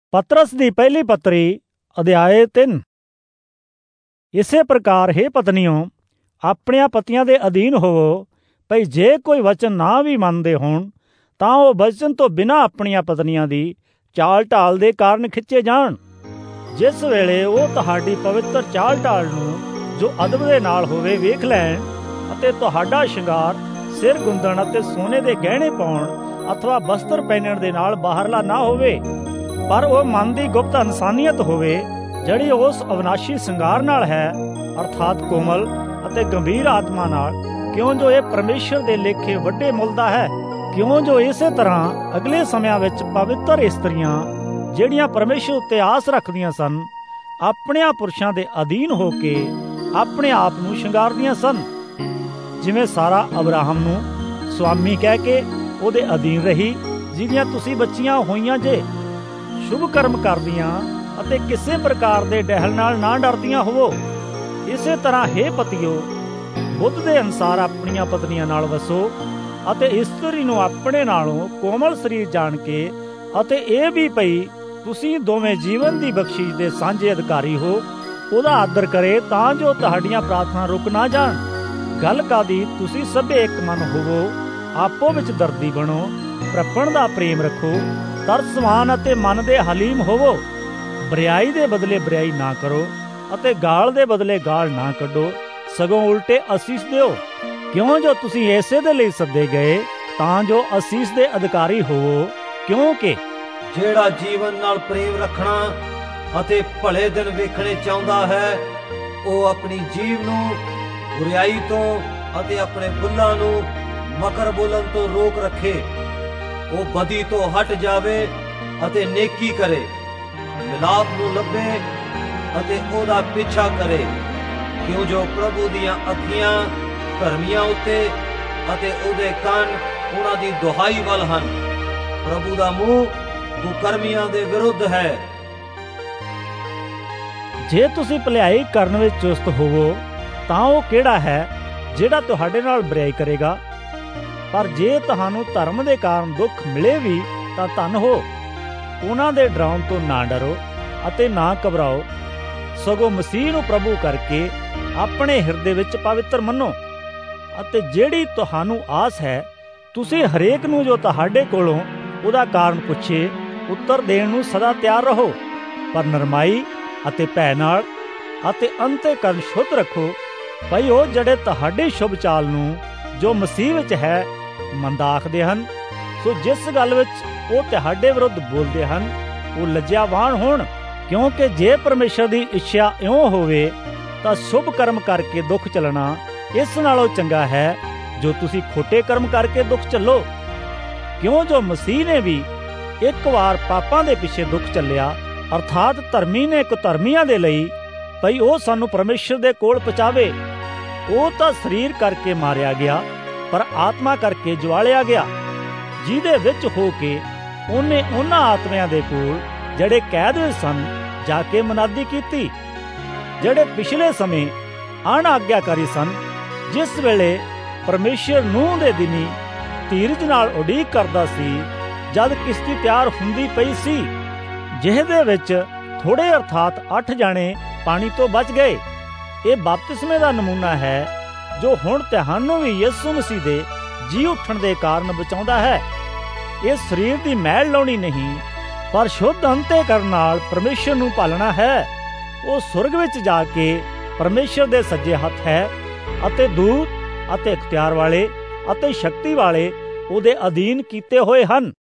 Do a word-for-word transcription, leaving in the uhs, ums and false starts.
पतरस दी पहली पत्री अध्याय तीन। इसे प्रकार हे पत्नियों, अपने पतियां दे अधीन होवो, भई जे कोई वचन ना भी मनदे होण तां ਉਹ वचन तो बिना अपनियां पत्नियां दी चाल ढाल दे कारण खिੱਚੇ ਜਾਣ। जिस वेले ਉਹ ਤੁਹਾਡੀ पवित्र चाल ढाल ਨੂੰ जो अदब ਦੇ ਨਾਲ ਹੋਵੇ ਵੇਖ ਲੈਣ ਅਤੇ ਤੁਹਾਡਾ ਸ਼ਿੰਗਾਰ ਸਿਰ ਗੁੰਦਣ ਅਤੇ ਸੋਨੇ ਦੇ ਗਹਿਣੇ ਪਾਉਣ ਅਥਵਾ ਬਸਤਰ ਪਹਿਨਣ ਦੇ ਨਾਲ ਬਾਹਰਲਾ ਨਾ ਹੋਵੇ, ਪਰ ਉਹ ਮਨ ਦੀ ਗੁਪਤ ਇਨਸਾਨੀਅਤ ਹੋਵੇ ਜਿਹੜੀ ਉਸ ਅਵਿਨਾਸ਼ੀ ਸ਼ਿੰਗਾਰ ਨਾਲ ਹੈ, ਅਰਥਾਤ ਕੋਮਲ ਅਤੇ ਗੰਭੀਰ ਆਤਮਾ ਨਾਲ, ਕਿਉਂ ਜੋ ਇਹ ਪਰਮੇਸ਼ਰ ਦੇ ਲੇਖੇ ਵੱਡੇ ਮੁੱਲ ਦਾ ਹੈ। ਕਿਉਂ ਜੋ ਇਸੇ ਤਰ੍ਹਾਂ ਅਗਲੇ ਸਮਿਆਂ ਵਿੱਚ ਪਵਿੱਤਰ ਇਸਤਰੀਆਂ ਜਿਹੜੀਆਂ ਪਰਮੇਸ਼ਰ ਉੱਤੇ ਆਸ ਰੱਖਦੀਆਂ ਸਨ, ਆਪਣਿਆਂ ਪੁਰਸ਼ਾਂ ਦੇ ਅਧੀਨ ਹੋ ਕੇ ਆਪਣੇ ਆਪ ਨੂੰ ਸ਼ਿੰਗਾਰਦੀਆਂ ਸਨ, ਜਿਵੇਂ ਸਾਰਾ ਅਬਰਾਹਮ ਨੂੰ ਸੁਆਮੀ ਕਹਿ ਕੇ ਉਹਦੇ ਅਧੀਨ ਰਹੀ, ਜਿਹਦੀਆਂ ਤੁਸੀਂ ਬੱਚੀਆਂ ਹੋਈਆਂ ਜੇ। ਸ਼ੁਭ ਕਰਮ ਕਰਦੀਆਂ ਅਤੇ ਕਿਸੇ ਪ੍ਰਕਾਰ ਦੇ ਡਹਿਲ ਨਾਲ ਨਾ ਡਰਦੀਆਂ ਹੋਵੋ। ਇਸੇ ਤਰ੍ਹਾਂ ਹੇ ਪਤੀਓ, ਬੁੱਧ ਦੇ ਅਨੁਸਾਰ ਆਪਣੀਆਂ ਪਤਨੀਆਂ ਨਾਲ ਵਸੋ ਅਤੇ ਇਸਤਰੀ ਨੂੰ ਆਪਣੇ ਨਾਲੋਂ ਕੋਮਲ ਸਰੀਰ ਜਾਣ ਕੇ, ਅਤੇ ਇਹ ਵੀ ਪਈ ਤੁਸੀਂ ਦੋਵੇਂ ਜੀਵਨ ਦੀ ਬਖਸ਼ਿਸ਼ ਦੇ ਸਾਂਝੇ ਅਧਿਕਾਰੀ ਹੋ, ਉਹਦਾ ਆਦਰ ਕਰੇ ਤਾਂ ਜੋ ਤੁਹਾਡੀਆਂ ਪ੍ਰਾਰਥਨਾ ਰੁਕ ਨਾ ਜਾਣ। ਗੱਲ ਕਾਦੀ, ਤੁਸੀਂ ਸਭੇ ਇੱਕ ਮਨ ਹੋਵੋ, ਆਪੋ ਵਿੱਚ ਦਰਦੀ ਬਣੋ, ਪ੍ਰਪਣ ਦਾ ਪ੍ਰੇਮ ਰੱਖੋ, ਤਰਸਵਾਨ ਅਤੇ ਮਨ ਦੇ ਹਲੀਮ ਹੋਵੋ, ਬਰਿਆਈ ਦੇ ਬਦਲੇ ਬਰਿਆਈ ਨਾ ਕਰੋ ਅਤੇ ਗਾਲ ਦੇ ਬਦਲੇ ਗਾਲ ਨਾ ਕੱਢੋ, ਸਗੋਂ ਉਲਟੇ ਅਸੀਸ ਦਿਓ, ਕਿਉਂ ਜੋ ਤੁਸੀਂ ਇਸੇ ਦੇ ਲਈ ਸੱਦੇ ਗਏ ਤਾਂ ਜੋ ਅਸੀਸ ਦੇ ਅਧਿਕਾਰੀ ਹੋਵੋ। ਕਿਉਂਕਿ ਜਿਹੜਾ ਜੀਵਨ ਨਾਲ ਪ੍ਰੇਮ ਰੱਖਣਾ ਅਤੇ ਭਲੇ ਦਿਨ ਵੇਖਣੇ ਚਾਹੁੰਦਾ ਹੈ, ਉਹ ਆਪਣੀ ਜੀਵ ਨੂੰ ਬੁਰਾਈ ਤੋਂ ਅਤੇ ਆਪਣੇ ਬੁੱਲਾਂ ਨੂੰ ਮਕਰ ਬੋਲਣ ਤੋਂ ਰੋਕ ਰੱਖੇ। ਉਹ ਬਦੀ ਤੋਂ ਹਟ ਜਾਵੇ ਅਤੇ ਨੇਕੀ ਕਰੇ, ਮਿਲਾਪ ਨੂੰ ਲੱਭੇ ਅਤੇ ਉਹਦਾ ਪਿੱਛਾ ਕਰੇ, ਕਿਉਂ ਜੋ ਪ੍ਰਭੂ ਦੀਆਂ ਅੱਖੀਆਂ ਧਰਮੀਆਂ ਉੱਤੇ ਅਤੇ ਉਹਦੇ ਕੰਨ ਉਹਨਾਂ ਦੀ ਦੁਹਾਈ ਵੱਲ ਹਨ। ਪ੍ਰਭੂ ਦਾ ਮੂੰਹ ਕੁਕਰਮੀਆਂ ਦੇ ਵਿਰੁੱਧ ਹੈ। ਜੇ ਤੁਸੀਂ ਭਲਾਈ ਕਰਨ ਵਿੱਚ ਚੁਸਤ ਹੋਵੋ ਤਾਂ ਉਹ ਕਿਹੜਾ ਹੈ ਜਿਹੜਾ ਤੁਹਾਡੇ ਨਾਲ ਬੁਰਾਈ ਕਰੇਗਾ? ਪਰ ਜੇ ਤੁਹਾਨੂੰ ਧਰਮ ਦੇ ਕਾਰਨ ਦੁੱਖ ਮਿਲੇ ਵੀ ਤਾਂ ਧੰਨ ਹੋ। ਉਹਨਾਂ ਦੇ ਡਰਾਉਣ ਤੋਂ ਨਾ ਡਰੋ ਅਤੇ ਨਾ ਘਬਰਾਓ, ਸਗੋਂ ਮਸੀਹ ਨੂੰ ਪ੍ਰਭੂ ਕਰਕੇ ਆਪਣੇ ਹਿਰਦੇ ਵਿੱਚ ਪਵਿੱਤਰ ਮੰਨੋ। ਅਤੇ ਜਿਹੜੀ ਤੁਹਾਨੂੰ ਆਸ ਹੈ, ਤੁਸੀਂ ਹਰੇਕ ਨੂੰ ਜੋ ਤੁਹਾਡੇ ਕੋਲੋਂ ਉਹਦਾ ਕਾਰਨ ਪੁੱਛੇ ਉੱਤਰ ਦੇਣ ਨੂੰ ਸਦਾ ਤਿਆਰ ਰਹੋ, ਪਰ ਨਰਮਾਈ ਅਤੇ ਭੈ ਨਾਲ ਅਤੇ ਅੰਤःਕਰਨ ਸ਼ੁੱਧ ਰੱਖੋ, ਭਈ ਉਹ ਜਿਹੜੇ ਤੁਹਾਡੀ ਸ਼ੁਭ ਚਾਲ ਨੂੰ ਜੋ ਮਸੀਹ ਵਿੱਚ ਹੈ ਮੰਦਾ ਆਖਦੇ ਹਨ, ਸੋ ਜਿਸ ਗੱਲ ਵਿੱਚ ਉਹ ਤੁਹਾਡੇ ਵਿਰੁੱਧ ਬੋਲਦੇ ਹਨ ਉਹ ਲੱਜਿਆਵਾਨ ਹੋਣ। ਕਿਉਂਕਿ ਜੇ ਪਰਮੇਸ਼ਰ ਦੀ ਇੱਛਾ ਇਉਂ ਹੋਵੇ ਤਾਂ ਸ਼ੁਭ ਕਰਮ ਕਰਕੇ ਦੁੱਖ ਚੱਲਣਾ ਇਸ ਨਾਲੋਂ ਚੰਗਾ ਹੈ ਜੋ ਤੁਸੀਂ ਖੋਟੇ ਕਰਮ ਕਰਕੇ ਦੁੱਖ ਚੱਲੋ। ਕਿਉਂ ਜੋ ਮਸੀਹ ਨੇ ਵੀ ਇੱਕ ਵਾਰ ਪਾਪਾਂ ਦੇ ਪਿੱਛੇ ਦੁੱਖ ਚੱਲਿਆ, ਅਰਥਾਤ ਧਰਮੀ ਨੇ ਕੁਧਰਮੀਆਂ ਦੇ ਲਈ, ਭਈ ਉਹ ਸਾਨੂੰ ਪਰਮੇਸ਼ਰ ਦੇ ਕੋਲ ਪਹੁੰਚਾਵੇ। ਉਹ ਤਾਂ ਸਰੀਰ ਕਰਕੇ ਮਾਰਿਆ ਗਿਆ, ਪਰ ਆਤਮਾ ਕਰਕੇ ਜਵਾਲਿਆ ਗਿਆ, ਜਿਹਦੇ ਵਿੱਚ ਹੋ ਕੇ ਉਹਨੇ ਉਹਨਾਂ ਆਤਮਿਆਂ ਦੇ ਕੋਲ ਜਿਹੜੇ ਕੈਦ ਵਿੱਚ ਸਨ ਜਾ ਕੇ ਮਨਾਦੀ ਕੀਤੀ, ਜਿਹੜੇ ਪਿਛਲੇ ਸਮੇਂ ਅਣਆਗਿਆਕਾਰੀ ਸਨ, ਜਿਸ ਵੇਲੇ ਪਰਮੇਸ਼ਰ ਨੂੰਹ ਦੇ ਦਿਨੀ ਧੀਰਜ ਨਾਲ ਉਡੀਕ ਕਰਦਾ ਸੀ, ਜਦ ਕਿਸ਼ਤੀ ਤਿਆਰ ਹੁੰਦੀ ਪਈ ਸੀ, ਜਿਹਦੇ ਵਿੱਚ ਥੋੜੇ ਅਰਥਾਤ ਅੱਠ ਜਾਣੇ ਪਾਣੀ ਤੋਂ ਬਚ ਗਏ। ਇਹ ਬਪਤਿਸਮੇ ਦਾ ਨਮੂਨਾ ਹੈ ਜੋ ਹੁਣ ਤੁਹਾਨੂੰ ਵੀ ਯਿਸੂ ਮਸੀਹ ਦੇ ਜੀ ਉੱਠਣ ਦੇ ਕਾਰਨ ਬਚਾਉਂਦਾ ਹੈ। ਇਹ ਸਰੀਰ ਦੀ ਮੈਲ ਲਾਉਣੀ ਨਹੀਂ, ਪਰ ਸ਼ੁੱਧ ਅੰਤःਕਰਨ ਨਾਲ ਪਰਮੇਸ਼ਰ ਨੂੰ ਭਾਲਣਾ ਹੈ। ਉਹ ਸੁਰਗ ਵਿੱਚ ਜਾ ਕੇ ਪਰਮੇਸ਼ਰ ਦੇ ਸੱਜੇ ਹੱਥ ਹੈ ਅਤੇ ਦੂਤ ਅਤੇ ਇਖਤਿਆਰ ਵਾਲੇ ਅਤੇ ਸ਼ਕਤੀ ਵਾਲੇ ਉਹਦੇ ਅਧੀਨ ਕੀਤੇ ਹੋਏ ਹਨ।